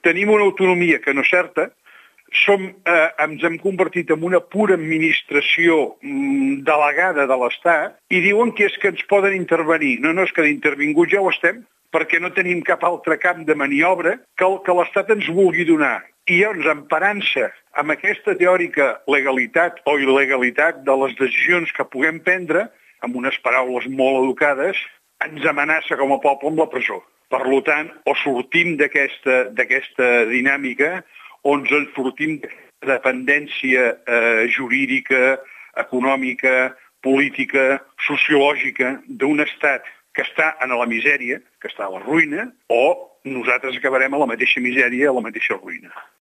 tenim una autonomia que no és certa, ens hem convertit en una pura administració delegada de l'Estat i diuen que és que ens poden intervenir. No, és que d'intervinguts ja ho estem, perquè no tenim cap altre camp de maniobra que el que l'Estat ens vulgui donar. I llavors, emparant-se amb aquesta teòrica legalitat o il·legalitat de les decisions que puguem prendre, amb unes paraules molt educades, ens amenaça com a poble amb la presó. Per tant, o sortim d'aquesta dinàmica o ens en sortim de dependència jurídica, econòmica, política, sociològica d'un estat que està en la misèria, que està a la ruïna, o nosaltres acabarem a la mateixa misèria, a la mateixa ruïna.